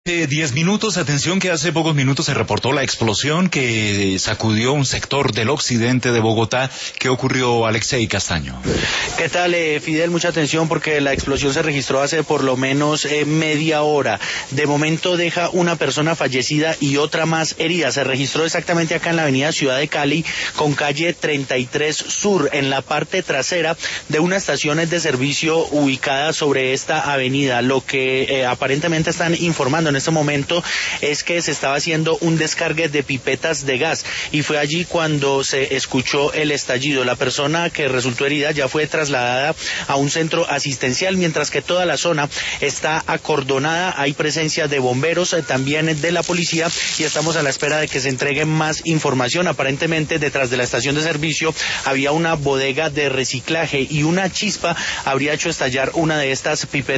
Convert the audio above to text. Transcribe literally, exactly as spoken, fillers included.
Eh, diez minutos, atención que hace pocos minutos se reportó la explosión que sacudió un sector del occidente de Bogotá. ¿Qué ocurrió, Alexei Castaño? ¿Qué tal, eh, Fidel? Mucha atención porque la explosión se registró hace por lo menos eh, media hora. De momento deja una persona fallecida y otra más herida. Se registró exactamente acá en la avenida Ciudad de Cali con calle treinta y tres Sur, en la parte trasera de una estación de servicio ubicada sobre esta avenida. Lo que eh, aparentemente están informando en este momento es que se estaba haciendo un descargue de pipetas de gas y fue allí cuando se escuchó el estallido. La persona que resultó herida ya fue trasladada a un centro asistencial, mientras que toda la zona está acordonada. Hay presencia de bomberos, eh, también de la policía, y estamos a la espera de que se entregue más información. Aparentemente detrás de la estación de servicio había una bodega de reciclaje y una chispa habría hecho estallar una de estas pipetas